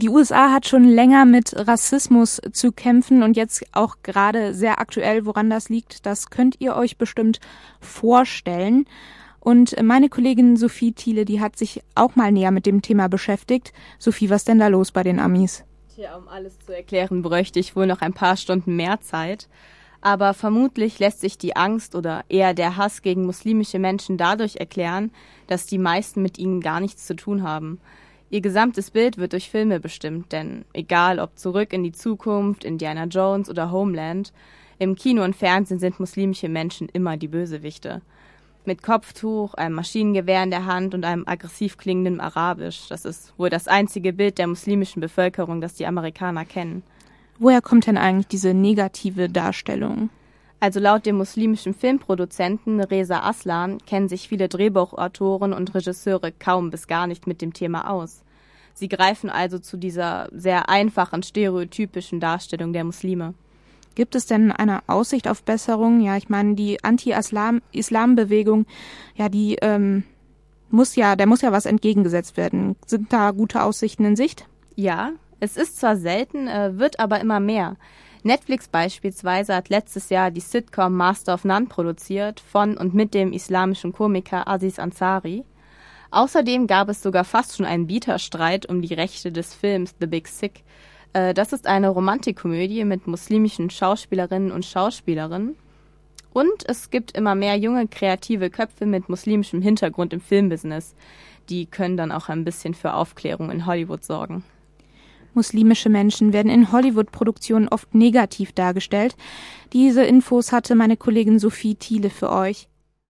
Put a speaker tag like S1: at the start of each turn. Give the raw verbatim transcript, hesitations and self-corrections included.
S1: Die U S A hat schon länger mit Rassismus zu kämpfen und jetzt auch gerade sehr aktuell, woran das liegt, das könnt ihr euch bestimmt vorstellen. Und meine Kollegin Sophie Thiele, die hat sich auch mal näher mit dem Thema beschäftigt. Sophie, was ist denn da los bei den Amis?
S2: Tja, um alles zu erklären, bräuchte ich wohl noch ein paar Stunden mehr Zeit. Aber vermutlich lässt sich die Angst oder eher der Hass gegen muslimische Menschen dadurch erklären, dass die meisten mit ihnen gar nichts zu tun haben. Ihr gesamtes Bild wird durch Filme bestimmt, denn egal ob Zurück in die Zukunft, Indiana Jones oder Homeland, im Kino und Fernsehen sind muslimische Menschen immer die Bösewichte. Mit Kopftuch, einem Maschinengewehr in der Hand und einem aggressiv klingenden Arabisch. Das ist wohl das einzige Bild der muslimischen Bevölkerung, das die Amerikaner kennen.
S1: Woher kommt denn eigentlich diese negative Darstellung?
S2: Also laut dem muslimischen Filmproduzenten Reza Aslan kennen sich viele Drehbuchautoren und Regisseure kaum bis gar nicht mit dem Thema aus. Sie greifen also zu dieser sehr einfachen, stereotypischen Darstellung der Muslime.
S1: Gibt es denn eine Aussicht auf Besserung? Ja, ich meine, die Anti-Islam-Bewegung, ja, die ähm, muss ja, der muss ja was entgegengesetzt werden. Sind da gute Aussichten in Sicht?
S2: Ja, es ist zwar selten, äh, wird aber immer mehr. Netflix beispielsweise hat letztes Jahr die Sitcom Master of None produziert, von und mit dem islamischen Komiker Aziz Ansari. Außerdem gab es sogar fast schon einen Bieterstreit um die Rechte des Films The Big Sick. Das ist eine Romantikkomödie mit muslimischen Schauspielerinnen und Schauspielern. Und es gibt immer mehr junge, kreative Köpfe mit muslimischem Hintergrund im Filmbusiness. Die können dann auch ein bisschen für Aufklärung in Hollywood sorgen.
S1: Muslimische Menschen werden in Hollywood-Produktionen oft negativ dargestellt. Diese Infos hatte meine Kollegin Sophie Thiele für euch.